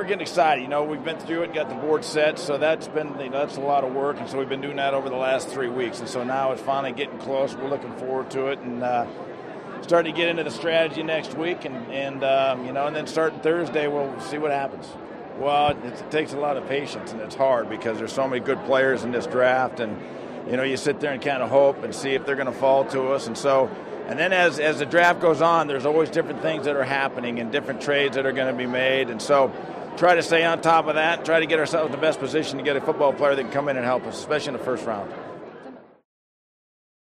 we're getting excited. We've been through it, got the board set, so that's a lot of work, and so we've been doing that over the last 3 weeks, and so now it's finally getting close. We're looking forward to it, and starting to get into the strategy next week, and then starting Thursday, we'll see what happens. Well, it takes a lot of patience, and it's hard because there's so many good players in this draft, and you sit there and kind of hope and see if they're going to fall to us, and then as the draft goes on, there's always different things that are happening and different trades that are going to be made, and so try to stay on top of that, try to get ourselves in the best position to get a football player that can come in and help us, especially in the first round.